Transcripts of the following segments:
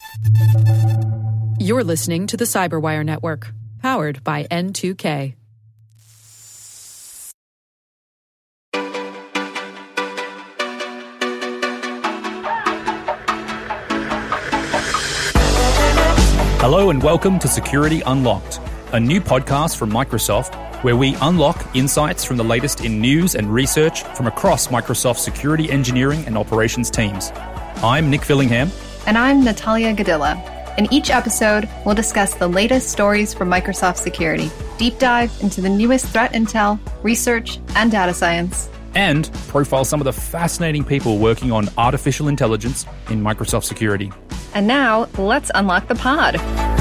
You're listening to the Cyberwire Network, powered by N2K. Hello and welcome to Security Unlocked, a new podcast from Microsoft where we unlock insights from the latest in news and research from across Microsoft's security engineering and operations teams. I'm Nick Fillingham. And I'm Natalia Gadilla. In each episode, we'll discuss the latest stories from Microsoft Security, deep dive into the newest threat intel, research, and data science, and profile some of the fascinating people working on artificial intelligence in Microsoft Security. And now, let's unlock the pod.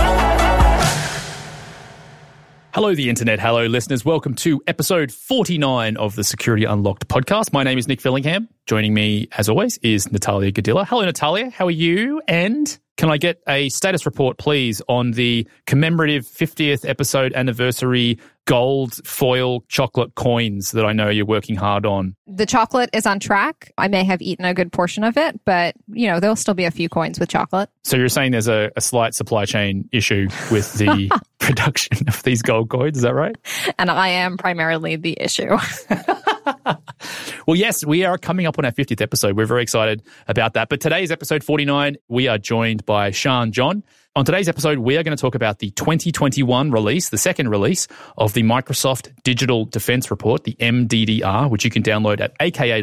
Hello, the internet. Hello, listeners. Welcome to episode 49 of the Security Unlocked podcast. My name is Nick Fillingham. Joining me, as always, is Natalia Gadilla. Hello, Natalia. How are you? And can I get a status report, please, on the commemorative 50th episode anniversary gold foil chocolate coins that I know you're working hard on? The chocolate is on track. I may have eaten a good portion of it, but, there'll still be a few coins with chocolate. So you're saying there's a slight supply chain issue with the production of these gold coins, is that right? And I am primarily the issue. Well, yes, we are coming up on our 50th episode. We're very excited about that. But today's episode 49, we are joined by Sian John. On today's episode, we are going to talk about the 2021 release, the second release of the Microsoft Digital Defense Report, the MDDR, which you can download at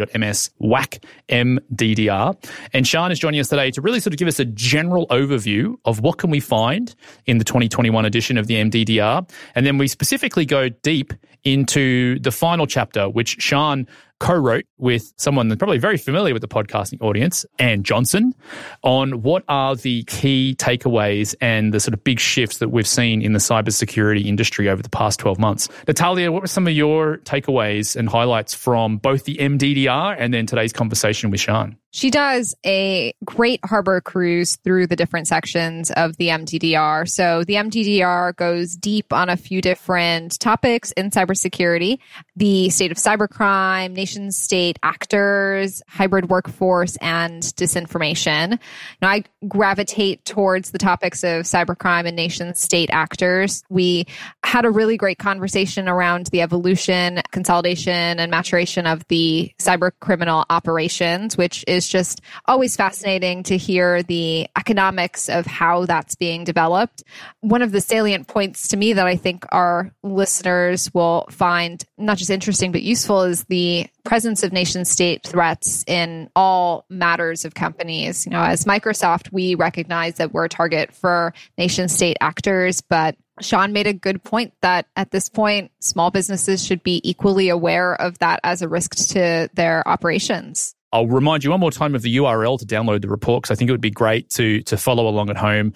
aka.ms/MDDR. And Sian is joining us today to really sort of give us a general overview of what can we find in the 2021 edition of the MDDR. And then we specifically go deep into the final chapter, which Sian co-wrote with someone that's probably very familiar with the podcasting audience, Anne Johnson, on what are the key takeaways and the sort of big shifts that we've seen in the cybersecurity industry over the past 12 months. Natalia, what were some of your takeaways and highlights from both the MDDR and then today's conversation with Sian? She does a great harbor cruise through the different sections of the MDDR. So the MDDR goes deep on a few different topics in cybersecurity: the state of cybercrime, nation-state actors, hybrid workforce, and disinformation. Now, I gravitate towards the topics of cybercrime and nation-state actors. We had a really great conversation around the evolution, consolidation, and maturation of the cybercriminal operations, which is just always fascinating to hear the economics of how that's being developed. One of the salient points to me that I think our listeners will find not just interesting but useful is the presence of nation-state threats in all matters of companies. As Microsoft, we recognize that we're a target for nation-state actors, but Sian made a good point that at this point, small businesses should be equally aware of that as a risk to their operations. I'll remind you one more time of the URL to download the report, because I think it would be great to follow along at home,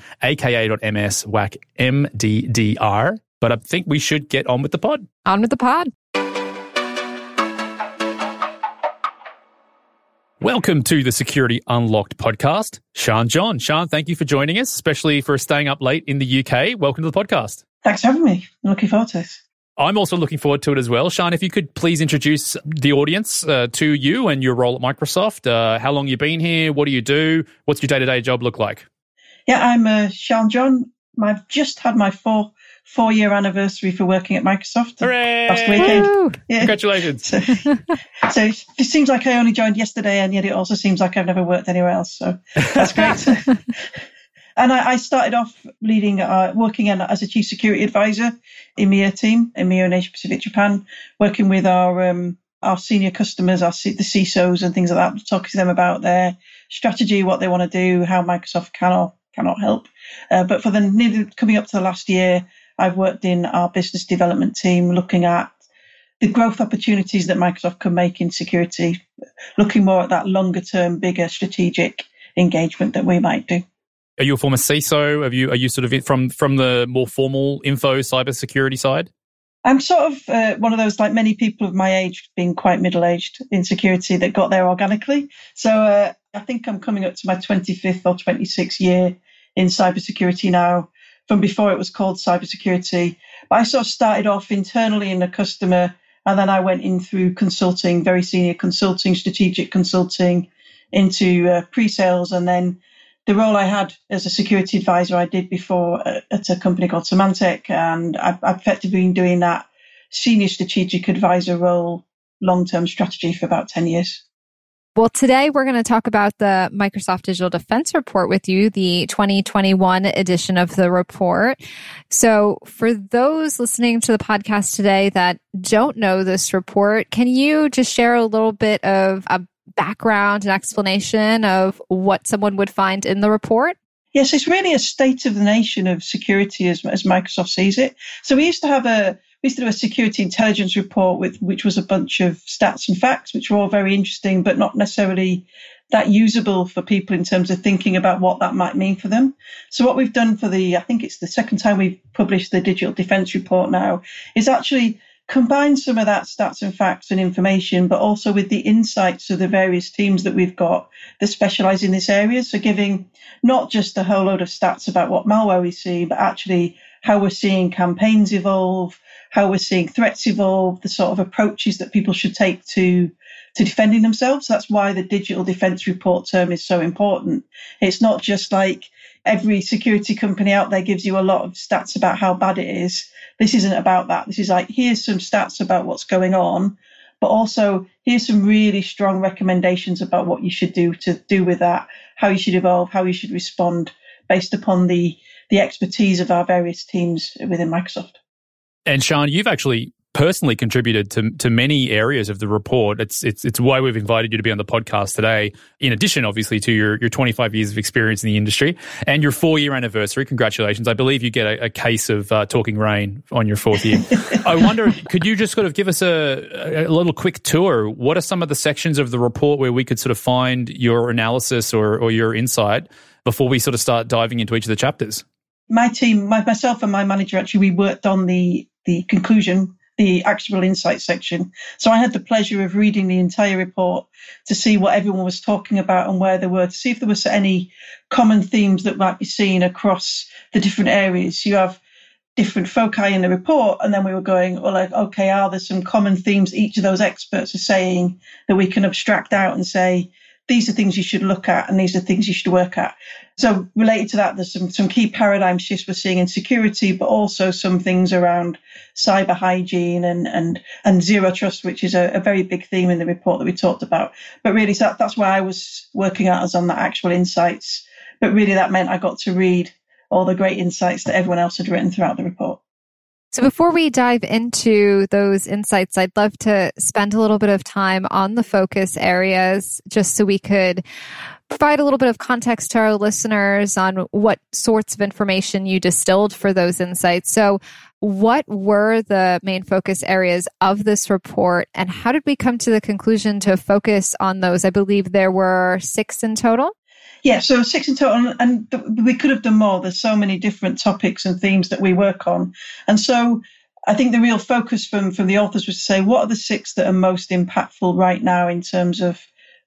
aka.ms/MDDR. But I think we should get on with the pod. On with the pod. Welcome to the Security Unlocked podcast. Sian John. Sian, thank you for joining us, especially for staying up late in the UK. Welcome to the podcast. Thanks for having me. I'm looking forward to this. I'm also looking forward to it as well. Sian, if you could please introduce the audience to you and your role at Microsoft. How long you been here? What do you do? What's your day-to-day job look like? Yeah, I'm Sian John. I've just had my four-year anniversary for working at Microsoft. Hooray! Last weekend. Yeah. Congratulations. So it seems like I only joined yesterday, and yet it also seems like I've never worked anywhere else. So that's great. And I started off working as a chief security advisor in EMEA team, EMEA and Asia Pacific Japan, working with our senior customers, the CISOs and things like that, talking to them about their strategy, what they want to do, how Microsoft cannot help. But for coming up to the last year, I've worked in our business development team, looking at the growth opportunities that Microsoft can make in security, looking more at that longer term, bigger strategic engagement that we might do. Are you a former CISO? Are you sort of from the more formal info cybersecurity side? I'm sort of one of those, like many people of my age, being quite middle-aged in security, that got there organically. So I think I'm coming up to my 25th or 26th year in cybersecurity now, from before it was called cybersecurity. But I sort of started off internally in a customer, and then I went in through consulting, very senior consulting, strategic consulting, into pre-sales, and then the role I had as a security advisor, I did before at a company called Symantec, and I've effectively been doing that senior strategic advisor role, long-term strategy for about 10 years. Well, today we're going to talk about the Microsoft Digital Defense Report with you, the 2021 edition of the report. So for those listening to the podcast today that don't know this report, can you just share a little bit of a background and explanation of what someone would find in the report? Yes, it's really a state of the nation of security as Microsoft sees it. So we used to do a security intelligence report which was a bunch of stats and facts, which were all very interesting, but not necessarily that usable for people in terms of thinking about what that might mean for them. So what we've done I think it's the second time we've published the Digital Defense Report now, is actually combine some of that stats and facts and information, but also with the insights of the various teams that we've got that specialize in this area. So giving not just a whole load of stats about what malware we see, but actually how we're seeing campaigns evolve, how we're seeing threats evolve, the sort of approaches that people should take to defending themselves. That's why the Digital Defense Report term is so important. It's not just like every security company out there gives you a lot of stats about how bad it is. This isn't about that. This is like, here's some stats about what's going on, but also here's some really strong recommendations about what you should do to do with that, how you should evolve, how you should respond based upon the expertise of our various teams within Microsoft. And Sian, you've actually personally contributed to many areas of the report. It's why we've invited you to be on the podcast today, in addition, obviously, to your 25 years of experience in the industry and your 4-year anniversary. Congratulations. I believe you get a case of Talking Rain on your 4th year. I wonder, could you just sort of give us a little quick tour? What are some of the sections of the report where we could sort of find your analysis or your insight before we sort of start diving into each of the chapters? My team, myself and my manager, actually, we worked on the conclusion, the actionable insight section. So I had the pleasure of reading the entire report to see what everyone was talking about and where they were, to see if there was any common themes that might be seen across the different areas. You have different foci in the report, and then we were going, well, like, okay, are there some common themes each of those experts are saying that we can abstract out and say, these are things you should look at and these are things you should work at. So related to that, there's some key paradigm shifts we're seeing in security, but also some things around cyber hygiene and zero trust, which is a very big theme in the report that we talked about. But really, so that's why I was working out, as on the actual insights. But really, that meant I got to read all the great insights that everyone else had written throughout the report. So before we dive into those insights, I'd love to spend a little bit of time on the focus areas, just so we could provide a little bit of context to our listeners on what sorts of information you distilled for those insights. So what were the main focus areas of this report, and how did we come to the conclusion to focus on those? I believe there were 6 in total. Yeah, so 6 in total, and we could have done more. There's so many different topics and themes that we work on. And so I think the real focus from the authors was to say, what are the 6 that are most impactful right now in terms of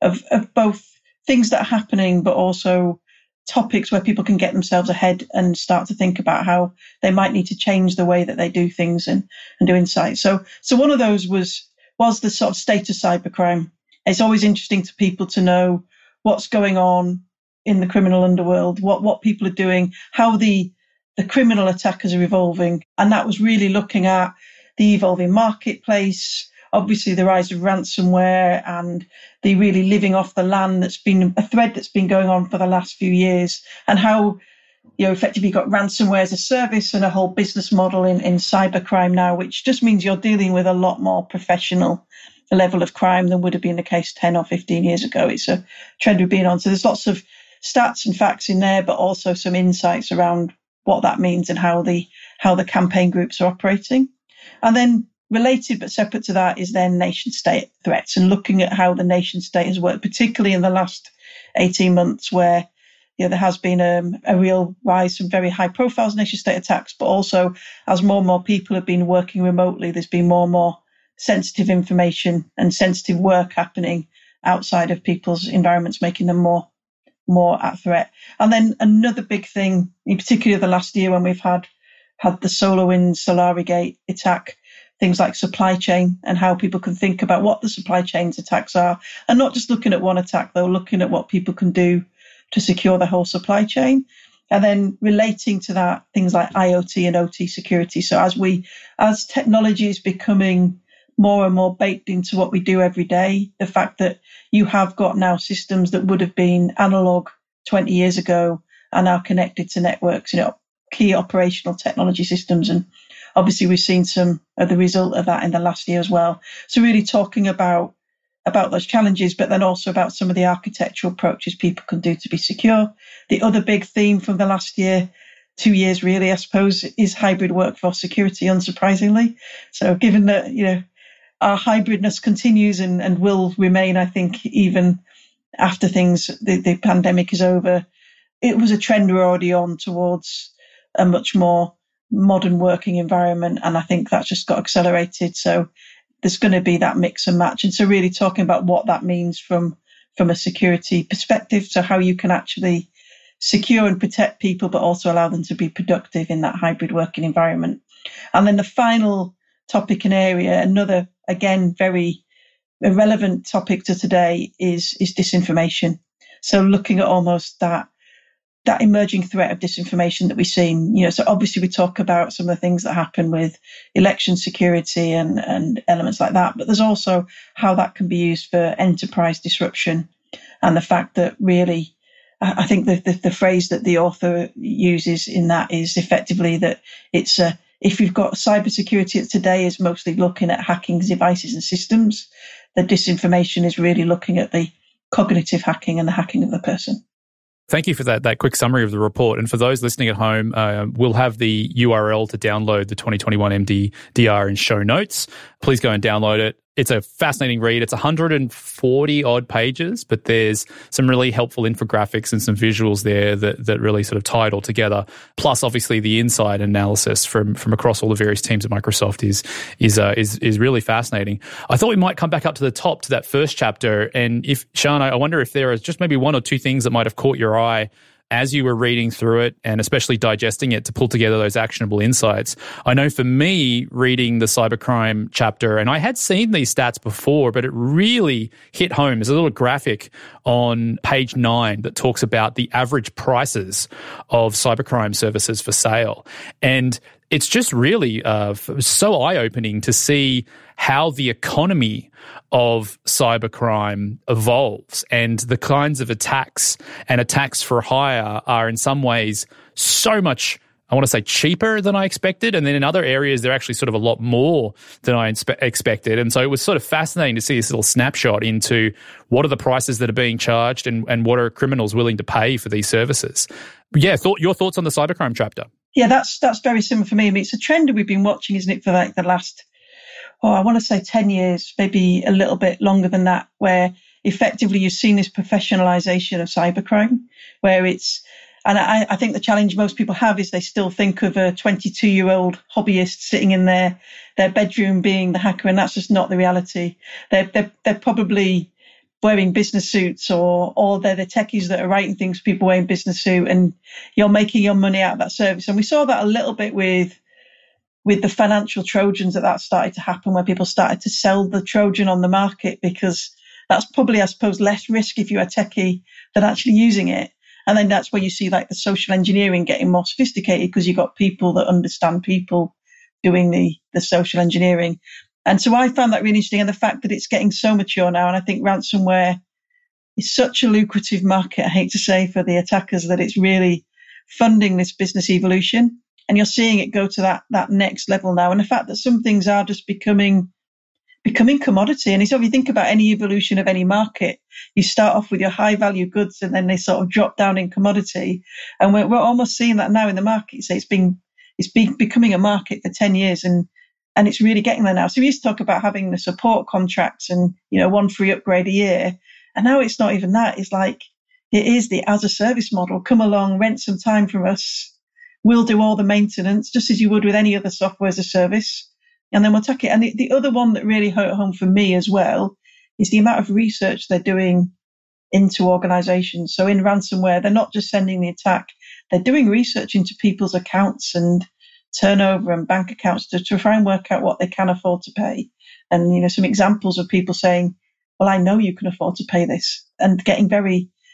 both things that are happening, but also topics where people can get themselves ahead and start to think about how they might need to change the way that they do things and do insight. So one of those was the sort of state of cybercrime. It's always interesting to people to know what's going on in the criminal underworld, what people are doing, how the criminal attackers are evolving. And that was really looking at the evolving marketplace, obviously the rise of ransomware and the really living off the land that's been a thread that's been going on for the last few years, and how, you know, effectively you've got ransomware as a service and a whole business model in cybercrime now, which just means you're dealing with a lot more professional level of crime than would have been the case 10 or 15 years ago. It's a trend we've been on. So there's lots of stats and facts in there, but also some insights around what that means and how the campaign groups are operating. And then related but separate to that is then nation state threats, and looking at how the nation state has worked, particularly in the last 18 months, where, you know, there has been a real rise from very high profile nation state attacks, but also as more and more people have been working remotely, there's been more and more sensitive information and sensitive work happening outside of people's environments, making them more at threat. And then another big thing, in particular the last year when we've had the SolarWinds, SolariGate attack, things like supply chain and how people can think about what the supply chain's attacks are, and not just looking at one attack, though, looking at what people can do to secure the whole supply chain. And then relating to that, things like IoT and OT security. So as technology is becoming more and more baked into what we do every day, the fact that you have got now systems that would have been analog 20 years ago are now connected to networks, key operational technology systems. And obviously we've seen some of the result of that in the last year as well. So really talking about those challenges, but then also about some of the architectural approaches people can do to be secure. The other big theme from the last year, 2 years really, I suppose, is hybrid workforce security, unsurprisingly. So given that, our hybridness continues and will remain, I think, even after the pandemic is over, it was a trend we're already on towards a much more modern working environment. And I think that's just got accelerated. So there's going to be that mix and match. And so really talking about what that means from a security perspective. So how you can actually secure and protect people, but also allow them to be productive in that hybrid working environment. And then the final topic and area, another, again, very relevant topic to today is disinformation. So looking at almost that emerging threat of disinformation that we've seen, so obviously we talk about some of the things that happen with election security and elements like that, but there's also how that can be used for enterprise disruption. And the fact that really, I think the phrase that the author uses in that is effectively that it's if you've got cybersecurity today is mostly looking at hacking devices and systems, the disinformation is really looking at the cognitive hacking and the hacking of the person. Thank you for that quick summary of the report. And for those listening at home, we'll have the URL to download the 2021 MDDR in show notes. Please go and download it. It's a fascinating read. It's 140 odd pages, but there's some really helpful infographics and some visuals there that really sort of tie it all together. Plus, obviously, the inside analysis from across all the various teams at Microsoft is really fascinating. I thought we might come back up to the top to that first chapter. And if Sian, I wonder if there is just maybe one or two things that might have caught your eye as you were reading through it and especially digesting it to pull together those actionable insights. I know for me, reading the cybercrime chapter, and I had seen these stats before, but it really hit home. There's a little graphic on page 9 that talks about the average prices of cybercrime services for sale. And it's just really so eye-opening to see how the economy of cybercrime evolves and the kinds of attacks and attacks for hire are in some ways so much, I want to say, cheaper than I expected. And then in other areas, they're actually sort of a lot more than I expected. And so it was sort of fascinating to see this little snapshot into what are the prices that are being charged and what are criminals willing to pay for these services. Yeah, your thoughts on the cybercrime chapter? Yeah, that's very similar for me. I mean, it's a trend that we've been watching, isn't it, for like the last, I want to say 10 years, maybe a little bit longer than that, where effectively you've seen this professionalization of cybercrime, where it's, and I think the challenge most people have is they still think of a 22-year-old hobbyist sitting in their bedroom being the hacker, and that's just not the reality. They're probably wearing business suits or they're the techies that are writing things for people wearing business suit, and you're making your money out of that service. And we saw that a little bit with the financial Trojans that started to happen, where people started to sell the Trojan on the market because that's probably, I suppose, less risk if you're a techie than actually using it. And then that's where you see like the social engineering getting more sophisticated because you've got people that understand people doing the social engineering. And so I found that really interesting, and the fact that it's getting so mature now. And I think ransomware is such a lucrative market, I hate to say, for the attackers, that it's really funding this business evolution. And you're seeing it go to that next level now. And the fact that some things are just becoming commodity. And so if you think about any evolution of any market, you start off with your high value goods and then they sort of drop down in commodity. And we're almost seeing that now in the market. So it's been becoming a market for 10 years and it's really getting there now. So we used to talk about having the support contracts and, one free upgrade a year. And now it's not even that. It's like, it is the as a service model. Come along, rent some time from us. We'll do all the maintenance just as you would with any other software as a service. And then we'll take it. And the other one that really hit home for me as well is the amount of research they're doing into organizations. So in ransomware, they're not just sending the attack. They're doing research into people's accounts and turnover and bank accounts to try and work out what they can afford to pay. And, some examples of people saying, well, I know you can afford to pay this, and getting very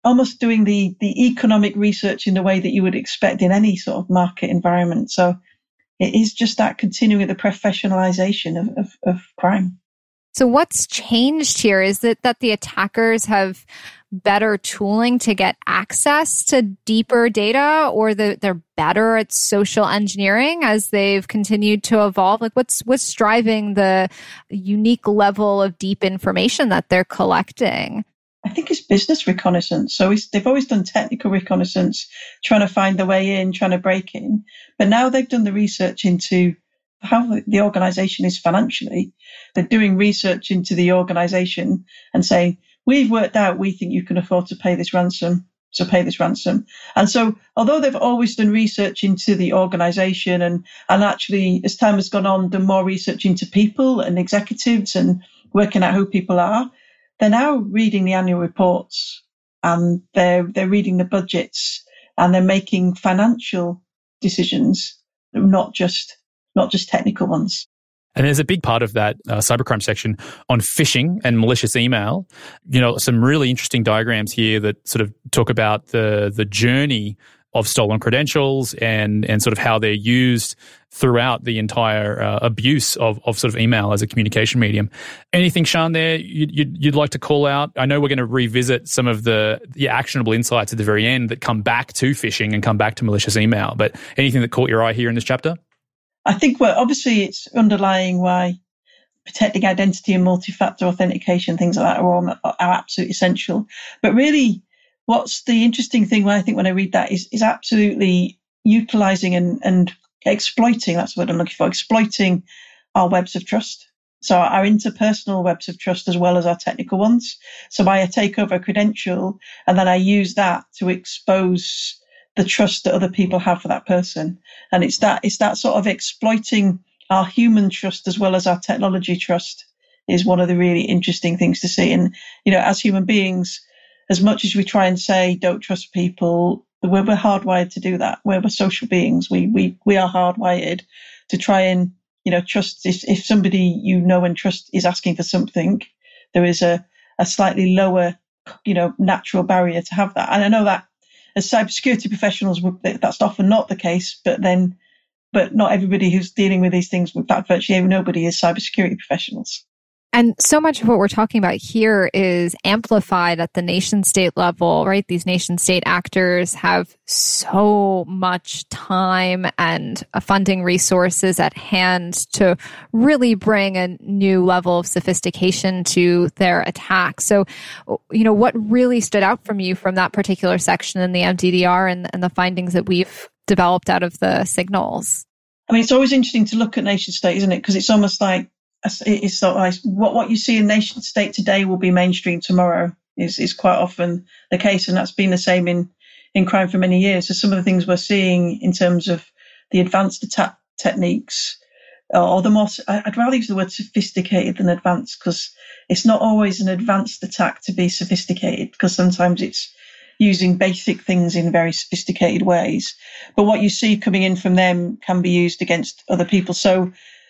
almost doing the economic research in the way that you would expect in any sort of market environment. So it is just that continuing the professionalization of crime. So what's changed here? Is it that the attackers have better tooling to get access to deeper data, or that they're better at social engineering as they've continued to evolve? Like what's driving the unique level of deep information that they're collecting? I think it's business reconnaissance. So they've always done technical reconnaissance, trying to find the way in, trying to break in. But now they've done the research into how the organization is financially. They're doing research into the organization and saying, we've worked out, we think you can afford to pay this ransom, so pay this ransom. And so although they've always done research into the organization and actually, as time has gone on, done more research into people and executives and working out who people are, they're now reading the annual reports and they're reading the budgets and they're making financial decisions, not just technical ones. And there's a big part of that cybercrime section on phishing and malicious email. You know, some really interesting diagrams here that sort of talk about the journey of stolen credentials and sort of how they're used throughout the entire abuse of sort of email as a communication medium. Anything, Sian, there you'd like to call out? I know we're going to revisit some of the actionable insights at the very end that come back to phishing and come back to malicious email, but anything that caught your eye here in this chapter? I think, well, obviously it's underlying why protecting identity and multi-factor authentication, things like that are absolutely essential. But really, what's the interesting thing when I read that is absolutely utilizing and exploiting, that's what I'm looking for, exploiting our webs of trust. So our interpersonal webs of trust as well as our technical ones. So I take over a credential and then I use that to expose the trust that other people have for that person. And it's that sort of exploiting our human trust as well as our technology trust is one of the really interesting things to see. And, you know, as human beings, as much as we try and say don't trust people, we're hardwired to do that. We're social beings. We are hardwired to try and, you know, trust. If somebody you know and trust is asking for something, there is a slightly lower, you know, natural barrier to have that. And I know that as cybersecurity professionals, that's often not the case, but not everybody who's dealing with these things, in fact, virtually nobody is cybersecurity professionals. And so much of what we're talking about here is amplified at the nation state level, right? These nation state actors have so much time and funding resources at hand to really bring a new level of sophistication to their attacks. So, you know, what really stood out from you from that particular section in the MTDR and the findings that we've developed out of the signals? I mean, it's always interesting to look at nation state, isn't it? Because it's almost like, it's sort of like what you see in nation state today will be mainstream tomorrow is quite often the case. And that's been the same in crime for many years. So some of the things we're seeing in terms of the advanced attack techniques or the more, I'd rather use the word sophisticated than advanced, because it's not always an advanced attack to be sophisticated, because sometimes it's using basic things in very sophisticated ways. But what you see coming in from them can be used against other people. So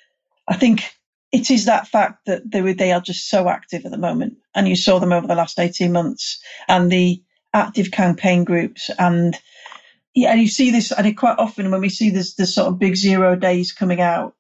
I think it is that fact that they are just so active at the moment. And you saw them over the last 18 months and the active campaign groups. And you see this, and quite often when we see this sort of big 0 days coming out,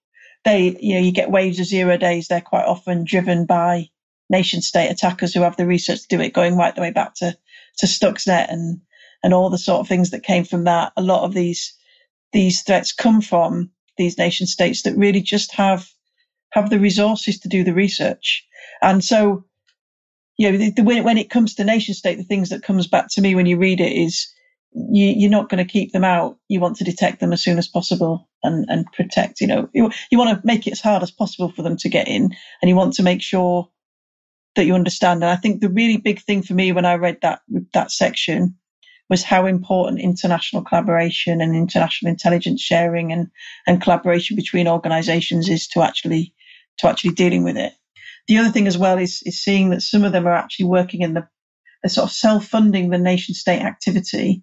you get waves of 0 days. They're quite often driven by nation state attackers who have the research to do it, going right the way back to Stuxnet and all the sort of things that came from that. A lot of these threats come from these nation states that really just have the resources to do the research. And so, you know, when it comes to nation state, the things that comes back to me when you read it is you're not going to keep them out. You want to detect them as soon as possible and protect, you know, you want to make it as hard as possible for them to get in, and you want to make sure that you understand. And I think the really big thing for me when I read that section was how important international collaboration and international intelligence sharing and collaboration between organizations is to actually dealing with it. The other thing as well is seeing that some of them are actually working in the sort of self-funding the nation state activity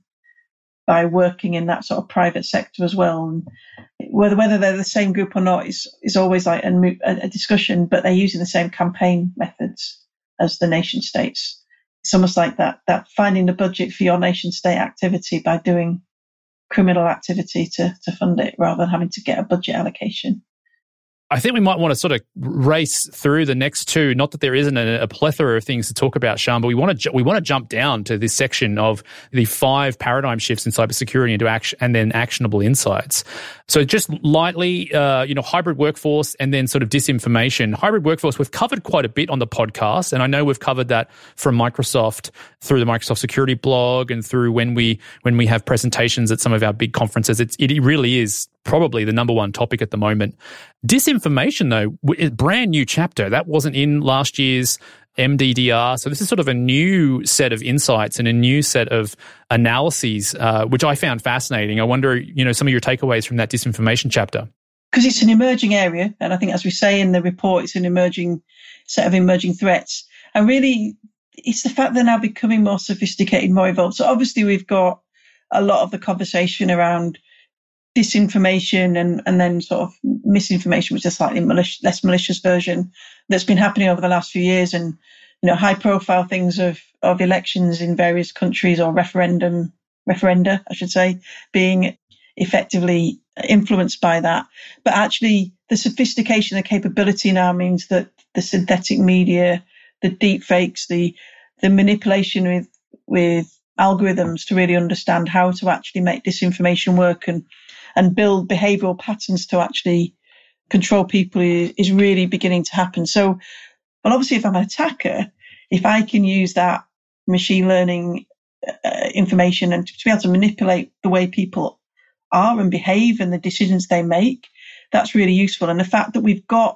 by working in that sort of private sector as well. And whether they're the same group or not is always like a discussion, but they're using the same campaign methods as the nation states. it's almost like that finding the budget for your nation state activity by doing criminal activity to fund it rather than having to get a budget allocation. I think we might want to sort of race through the next two. Not that there isn't a plethora of things to talk about, Sian, but we want to jump down to this section of the 5 paradigm shifts in cybersecurity into action and then actionable insights. So just lightly, hybrid workforce and then sort of disinformation. Hybrid workforce, we've covered quite a bit on the podcast, and I know we've covered that from Microsoft through the Microsoft Security blog and through when we have presentations at some of our big conferences. It really is probably the number one topic at the moment. Disinformation, though, is a brand new chapter. That wasn't in last year's MDDR. So this is sort of a new set of insights and a new set of analyses, which I found fascinating. I wonder, some of your takeaways from that disinformation chapter. Because it's an emerging area. And I think, as we say in the report, it's an emerging set of emerging threats. And really, it's the fact they're now becoming more sophisticated, more evolved. So obviously, we've got a lot of the conversation around disinformation and then sort of misinformation, which is a slightly less malicious version that's been happening over the last few years, and high profile things of elections in various countries or referenda, I should say, being effectively influenced by that. But actually, the sophistication and capability now means that the synthetic media, the deep fakes, the manipulation with algorithms to really understand how to actually make disinformation work and build behavioral patterns to actually control people is really beginning to happen. So, well, obviously, if I'm an attacker, if I can use that machine learning information and to be able to manipulate the way people are and behave and the decisions they make, that's really useful. And the fact that we've got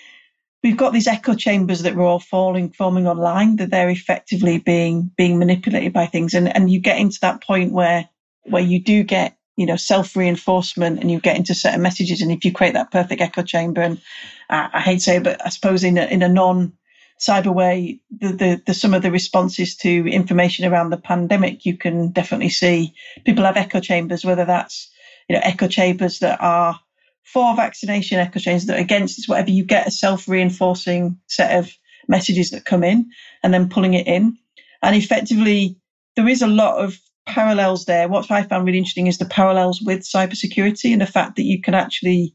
these echo chambers that we're all forming online, that they're effectively being manipulated by things. And you get into that point where you do get, self-reinforcement, and you get into a set of messages. And if you create that perfect echo chamber, and I hate to say it, but I suppose in a non-cyber way, the some of the responses to information around the pandemic, you can definitely see people have echo chambers, whether that's, echo chambers that are for vaccination, echo chambers that are against, it's whatever. You get a self-reinforcing set of messages that come in and then pulling it in. And effectively, there is a lot of parallels there. What I found really interesting is the parallels with cybersecurity and the fact that you can actually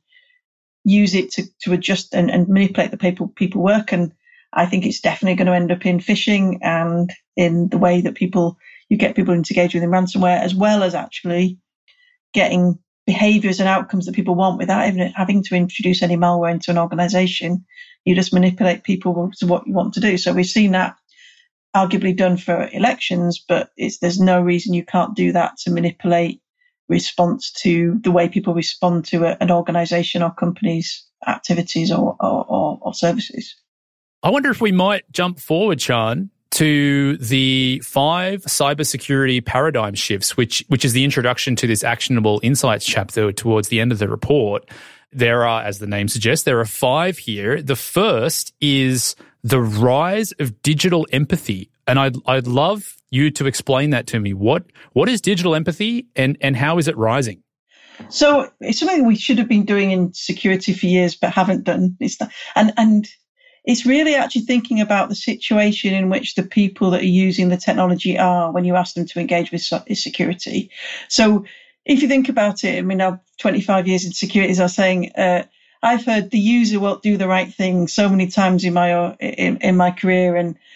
use it to adjust and manipulate the people work. And I think it's definitely going to end up in phishing and in the way that you get people to engage with in ransomware, as well as actually getting behaviors and outcomes that people want without even having to introduce any malware into an organization. You just manipulate people to what you want to do. So we've seen that arguably done for elections, but there's no reason you can't do that to manipulate response to the way people respond to an organization or company's activities or services. I wonder if we might jump forward, Sian, to the 5 cybersecurity paradigm shifts, which is the introduction to this actionable insights chapter towards the end of the report. There are, as the name suggests, there are 5 here. The first is the rise of digital empathy. And I'd love you to explain that to me. What is digital empathy and how is it rising? So it's something we should have been doing in security for years, but haven't done. And it's really actually thinking about the situation in which the people that are using the technology are when you ask them to engage with security. So if you think about it, I mean, I've 25 years in security, as I was saying, I've heard the user won't do the right thing so many times in my career,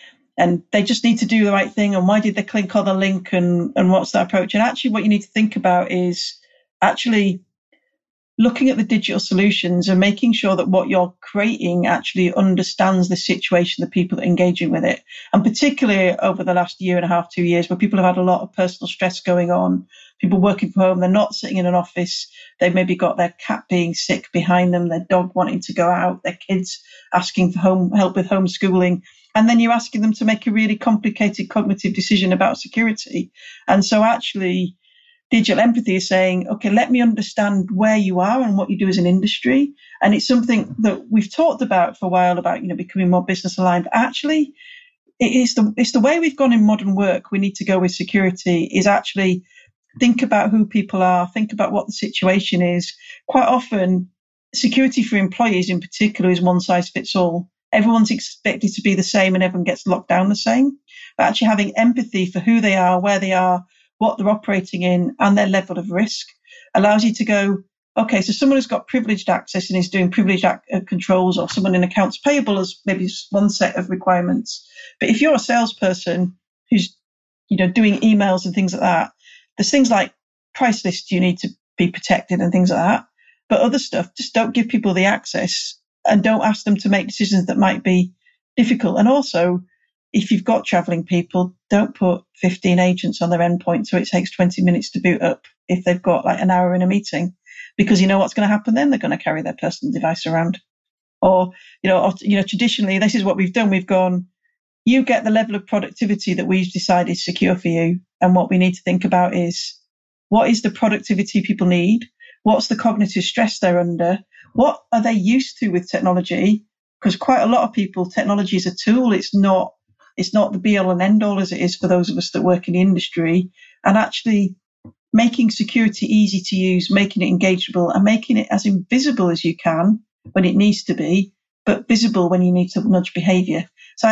and they just need to do the right thing. And why did they click on the link? And what's that approach? And actually, what you need to think about is actually looking at the digital solutions and making sure that what you're creating actually understands the situation, the people that are engaging with it. And particularly over the last year and a half, 2 years, where people have had a lot of personal stress going on, people working from home, they're not sitting in an office, they've maybe got their cat being sick behind them, their dog wanting to go out, their kids asking for help with homeschooling. And then you're asking them to make a really complicated cognitive decision about security. And so actually, digital empathy is saying, okay, let me understand where you are and what you do as an industry. And it's something that we've talked about for a while about, becoming more business aligned. But actually, it's the way we've gone in modern work. We need to go with security is actually think about who people are, think about what the situation is. Quite often, security for employees in particular is one size fits all. Everyone's expected to be the same and everyone gets locked down the same. but actually having empathy for who they are, where they are, what they're operating in, and their level of risk allows you to go, okay, so someone who's got privileged access and is doing privileged controls, or someone in accounts payable has maybe one set of requirements. But if you're a salesperson who's, doing emails and things like that, there's things like price lists you need to be protected and things like that. But other stuff, just don't give people the access and don't ask them to make decisions that might be difficult. And also, if you've got traveling people, don't put 15 agents on their endpoint so it takes 20 minutes to boot up if they've got like an hour in a meeting, because you know what's going to happen then? They're going to carry their personal device around. Or traditionally, this is what we've done. We've gone, you get the level of productivity that we've decided is secure for you. And what we need to think about is, what is the productivity people need? What's the cognitive stress they're under? What are they used to with technology? Because quite a lot of people, technology is a tool. It's not the be all and end all as it is for those of us that work in the industry. And actually making security easy to use, making it engageable, and making it as invisible as you can when it needs to be, but visible when you need to nudge behavior. So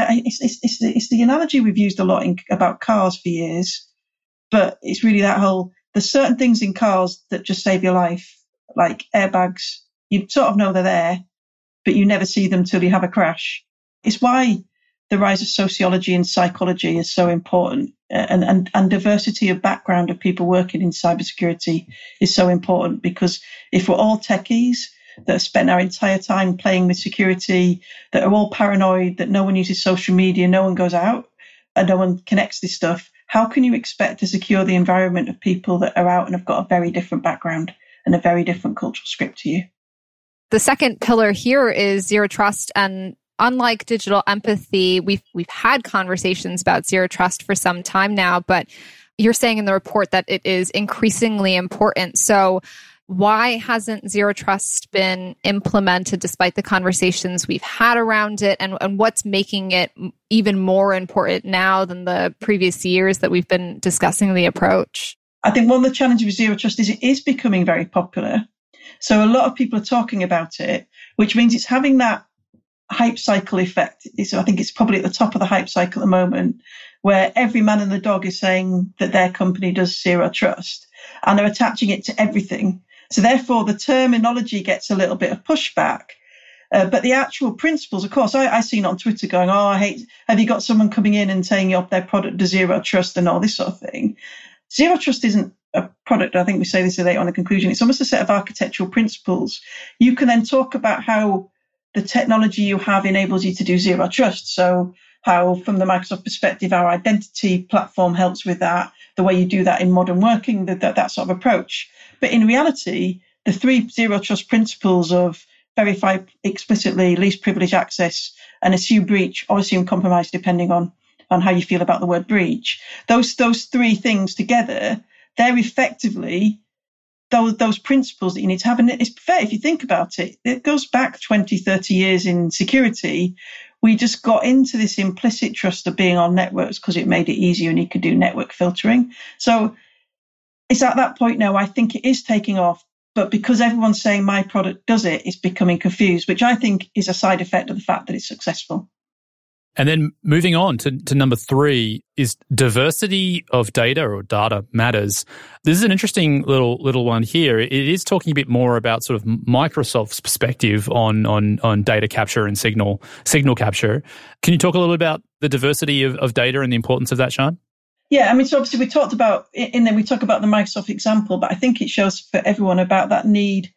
it's the analogy we've used a lot about cars for years, but it's really that whole, there's certain things in cars that just save your life, like airbags. You sort of know they're there, but you never see them till you have a crash. It's why the rise of sociology and psychology is so important, and diversity of background of people working in cybersecurity is so important, because if we're all techies that have spent our entire time playing with security, that are all paranoid, that no one uses social media, no one goes out, and no one connects this stuff, how can you expect to secure the environment of people that are out and have got a very different background and a very different cultural script to you? The second pillar here is zero trust. And unlike digital empathy, we've had conversations about zero trust for some time now, but you're saying in the report that it is increasingly important. So why hasn't zero trust been implemented despite the conversations we've had around it? And what's making it even more important now than the previous years that we've been discussing the approach? I think one of the challenges with zero trust is it is becoming very popular. So a lot of people are talking about it, which means it's having that hype cycle effect. So I think it's probably at the top of the hype cycle at the moment, where every man and the dog is saying that their company does zero trust, and they're attaching it to everything. So therefore, the terminology gets a little bit of pushback. But the actual principles, of course, I seen on Twitter going, have you got someone coming in and saying their product does zero trust and all this sort of thing? Zero trust isn't a product. I think we say this today on the conclusion. It's almost a set of architectural principles. You can then talk about how the technology you have enables you to do zero trust. So how, from the Microsoft perspective, our identity platform helps with that, the way you do that in modern working, that sort of approach. But in reality, the three zero trust principles of verify explicitly, least privilege access, and assume breach or assume compromise, depending on how you feel about the word breach, those three things together, they're effectively those principles that you need to have. And it's fair if you think about it. It goes back 20, 30 years in security. We just got into this implicit trust of being on networks because it made it easier and you could do network filtering. So it's at that point now, I think it is taking off. But because everyone's saying my product does it, it's becoming confused, which I think is a side effect of the fact that it's successful. And then moving on to number 3 is diversity of data, or data matters. This is an interesting little one here. It is talking a bit more about sort of Microsoft's perspective on data capture and signal capture. Can you talk a little bit about the diversity of data and the importance of that, Sian? Yeah, I mean, so obviously we talked about, in there we talk about the Microsoft example, but I think it shows for everyone about that need.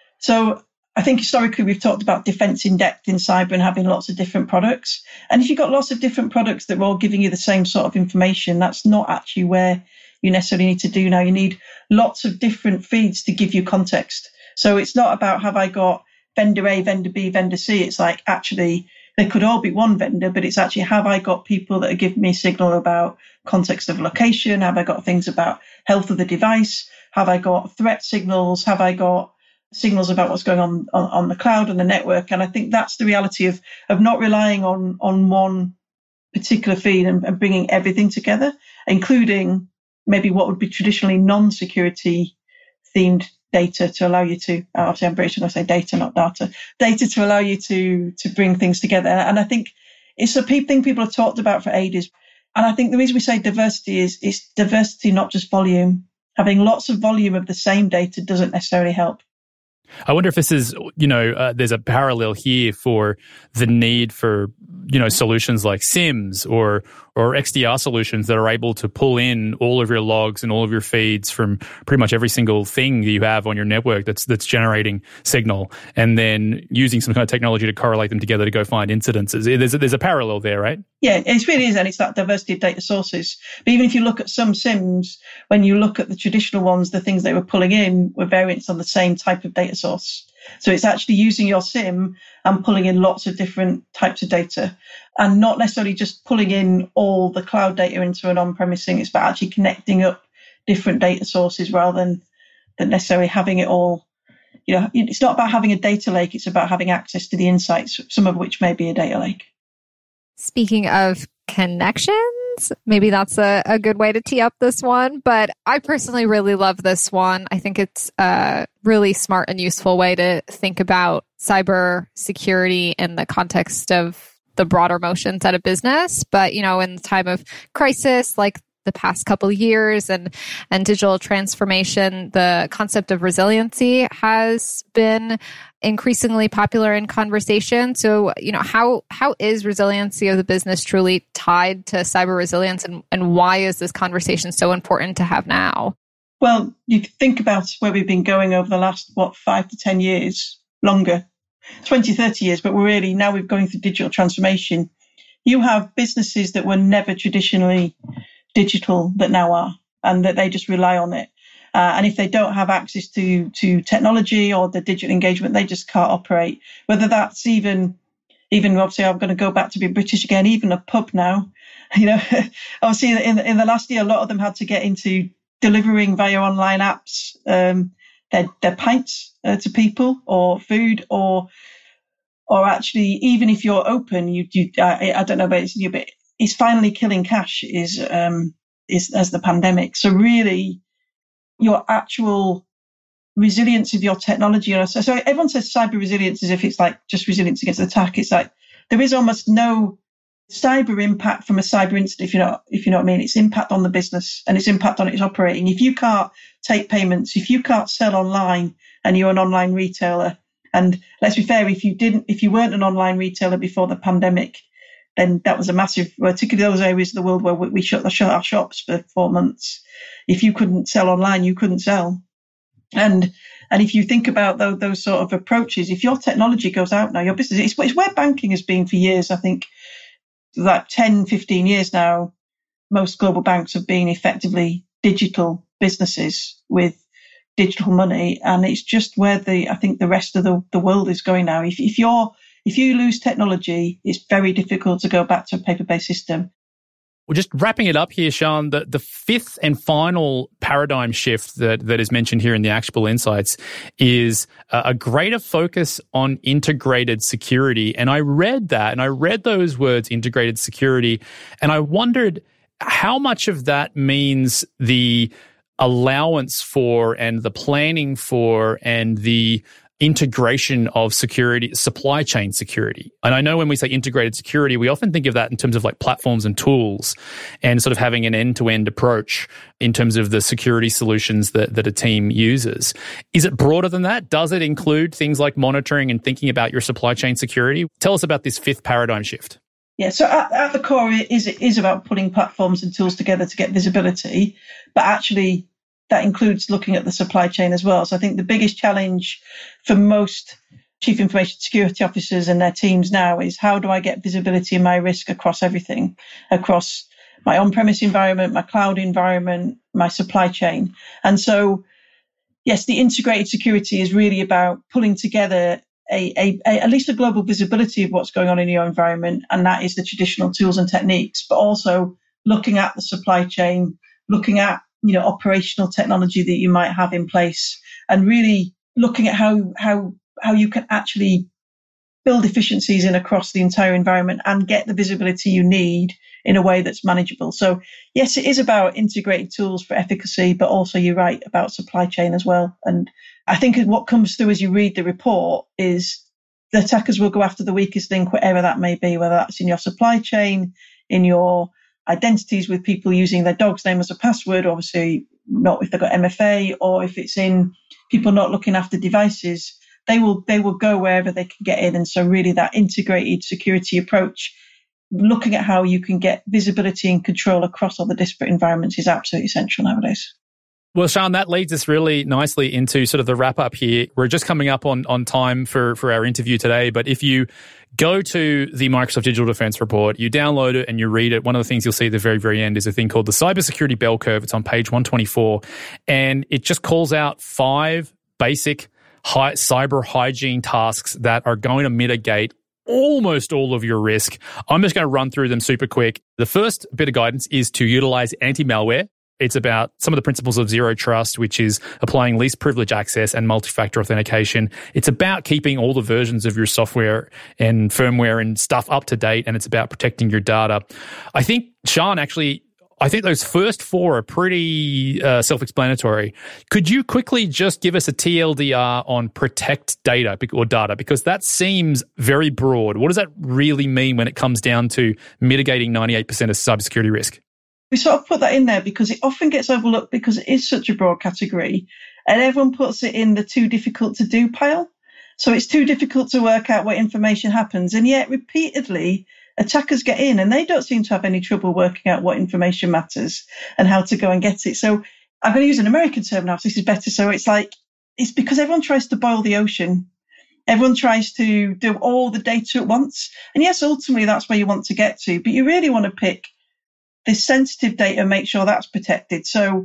So I think historically we've talked about defense in depth in cyber and having lots of different products. And if you've got lots of different products that are all giving you the same sort of information, that's not actually where you necessarily need to do now. You need lots of different feeds to give you context. So it's not about have I got vendor A, vendor B, vendor C. It's like actually they could all be one vendor, but it's actually have I got people that are giving me a signal about context of location? Have I got things about health of the device? Have I got threat signals? Have I got signals about what's going on the cloud and the network? And I think that's the reality of not relying on one particular feed and bringing everything together, including maybe what would be traditionally non-security themed data to allow you to, obviously I'm British and I say data, not data to allow you to bring things together. And I think it's a thing people have talked about for ages. And I think the reason we say diversity is diversity, not just volume. Having lots of volume of the same data doesn't necessarily help. I wonder if this is, there's a parallel here for the need for, solutions like SIMS or XDR solutions that are able to pull in all of your logs and all of your feeds from pretty much every single thing you have on your network that's generating signal, and then using some kind of technology to correlate them together to go find incidences. There's a parallel there, right? Yeah, it really is, and it's that diversity of data sources. But even if you look at some SIMs, when you look at the traditional ones, the things they were pulling in were variants on the same type of data source. So it's actually using your SIM and pulling in lots of different types of data, and not necessarily just pulling in all the cloud data into an on-premise thing. It's about actually connecting up different data sources rather than necessarily having it all. It's not about having a data lake. It's about having access to the insights, some of which may be a data lake. Speaking of connections, maybe that's a good way to tee up this one. But I personally really love this one. I think it's a really smart and useful way to think about cyber security in the context of the broader motions at a business. But, in the time of crisis, like the past couple of years and digital transformation, the concept of resiliency has been increasingly popular in conversation. So, how is resiliency of the business truly tied to cyber resilience, and why is this conversation so important to have now? Well, you think about where we've been going over the last, 5 to 10 years, longer, 20, 30 years, but we're going through digital transformation. You have businesses that were never traditionally digital that now are, and that they just rely on it. And if they don't have access to technology or the digital engagement, they just can't operate. Whether that's even obviously, I'm going to go back to being British again, even a pub now. Obviously in the last year, a lot of them had to get into delivering via online apps their pints to people, or food, or actually, even if you're open, I don't know about you, but it's finally killing cash is as the pandemic. So really, your actual resilience of your technology. So everyone says cyber resilience as if it's like just resilience against attack. It's like there is almost no cyber impact from a cyber incident, if you know what I mean. It's impact on the business and its impact on its operating. If you can't take payments, if you can't sell online and you're an online retailer, and let's be fair, if you weren't an online retailer before the pandemic, then that was a massive, particularly those areas of the world where we shut our shops for 4 months. If you couldn't sell online, you couldn't sell. And if you think about those sort of approaches, if your technology goes out now, your business, it's where banking has been for years. I think like 10, 15 years now, most global banks have been effectively digital businesses with digital money. And it's just where I think the rest of the world is going now. If you lose technology, it's very difficult to go back to a paper-based system. Well, just wrapping it up here, Sian, the fifth and final paradigm shift that is mentioned here in the Actionable Insights is a greater focus on integrated security. And I read those words, integrated security, and I wondered how much of that means the allowance for and the planning for and the integration of security, supply chain security. And I know when we say integrated security, we often think of that in terms of like platforms and tools and sort of having an end-to-end approach in terms of the security solutions that a team uses. Is it broader than that? Does it include things like monitoring and thinking about your supply chain security? Tell us about this fifth paradigm shift. Yeah, so at the core, it is about putting platforms and tools together to get visibility, but actually that includes looking at the supply chain as well. So I think the biggest challenge for most chief information security officers and their teams now is, how do I get visibility in my risk across everything, across my on-premise environment, my cloud environment, my supply chain? And so, yes, the integrated security is really about pulling together at least a global visibility of what's going on in your environment, and that is the traditional tools and techniques, but also looking at the supply chain, looking at operational technology that you might have in place, and really looking at how you can actually build efficiencies in across the entire environment and get the visibility you need in a way that's manageable. So yes, it is about integrated tools for efficacy, but also you're right about supply chain as well. And I think what comes through as you read the report is the attackers will go after the weakest link, whatever that may be, whether that's in your supply chain, in your identities with people using their dog's name as a password, obviously not if they've got MFA, or if it's in people not looking after devices, they will go wherever they can get in. And so really that integrated security approach, looking at how you can get visibility and control across all the disparate environments, is absolutely essential nowadays. Well, Sean, that leads us really nicely into sort of the wrap up here. We're just coming up on time for our interview today. But if you go to the Microsoft Digital Defense Report, you download it and you read it, one of the things you'll see at the very, very end is a thing called the Cybersecurity Bell Curve. It's on page 124. And it just calls out 5 basic cyber hygiene tasks that are going to mitigate almost all of your risk. I'm just going to run through them super quick. The first bit of guidance is to utilize anti-malware. It's about some of the principles of zero trust, which is applying least privilege access and multi-factor authentication. It's about keeping all the versions of your software and firmware and stuff up to date, and it's about protecting your data. I think, Sean, I think those first 4 are pretty self-explanatory. Could you quickly just give us a TLDR on protect data or data? Because that seems very broad. What does that really mean when it comes down to mitigating 98% of cybersecurity risk? We sort of put that in there because it often gets overlooked because it is such a broad category, and everyone puts it in the too difficult to do pile. So it's too difficult to work out what information happens. And yet repeatedly attackers get in and they don't seem to have any trouble working out what information matters and how to go and get it. So I'm going to use an American term now, so this is better. So it's because everyone tries to boil the ocean. Everyone tries to do all the data at once. And yes, ultimately that's where you want to get to, but you really want to pick this sensitive data, make sure that's protected. So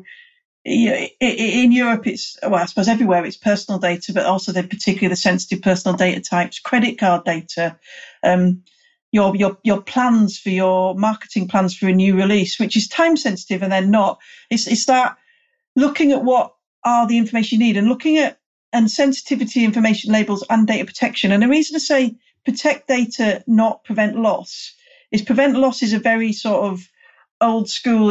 in Europe, I suppose everywhere it's personal data, but also particularly the sensitive personal data types, credit card data, your plans for your marketing plans for a new release, which is time sensitive and then not. It's that looking at what are the information you need and looking at and sensitivity information labels and data protection. And the reason to say protect data, not prevent loss, is prevent loss is a very sort of old school,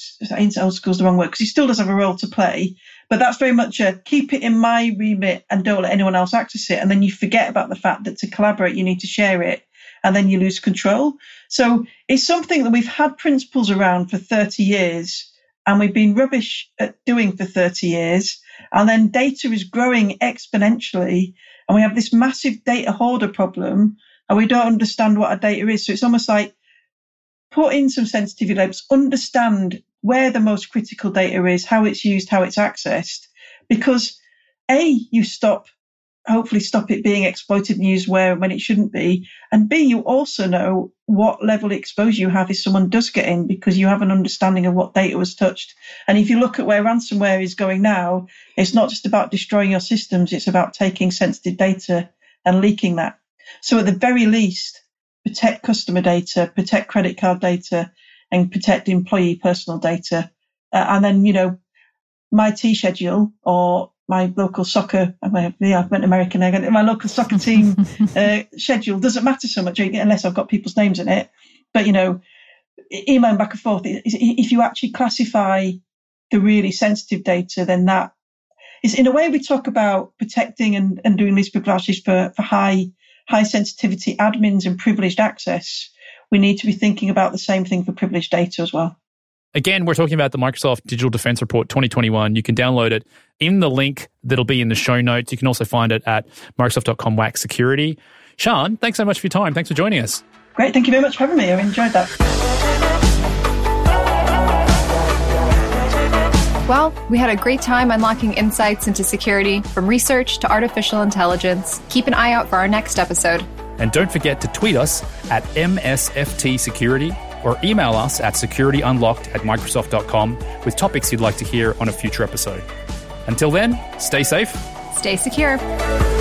old school is the wrong word, because he still does have a role to play, but that's very much a keep it in my remit and don't let anyone else access it. And then you forget about the fact that to collaborate, you need to share it, and then you lose control. So it's something that we've had principles around for 30 years, and we've been rubbish at doing for 30 years. And then data is growing exponentially, and we have this massive data hoarder problem, and we don't understand what our data is. So it's almost like, put in some sensitivity labels, understand where the most critical data is, how it's used, how it's accessed, because you hopefully stop it being exploited and used when it shouldn't be, and B, you also know what level of exposure you have if someone does get in, because you have an understanding of what data was touched. And if you look at where ransomware is going now, it's not just about destroying your systems, it's about taking sensitive data and leaking that. So at the very least, protect customer data, protect credit card data, and protect employee personal data. And then, my tea schedule or my local soccer, I went American, my local soccer team schedule doesn't matter so much unless I've got people's names in it. But, emailing back and forth, if you actually classify the really sensitive data, then that is, in a way, we talk about protecting and doing these privileges for high sensitivity admins and privileged access. We need to be thinking about the same thing for privileged data as well. Again, we're talking about the Microsoft Digital Defense Report 2021. You can download it in the link that'll be in the show notes. You can also find it at Microsoft.com/security. Sean, thanks so much for your time. Thanks for joining us. Great. Thank you very much for having me. I enjoyed that. Well, we had a great time unlocking insights into security, from research to artificial intelligence. Keep an eye out for our next episode. And don't forget to tweet us at MSFTsecurity or email us at securityunlocked@microsoft.com with topics you'd like to hear on a future episode. Until then, stay safe. Stay secure.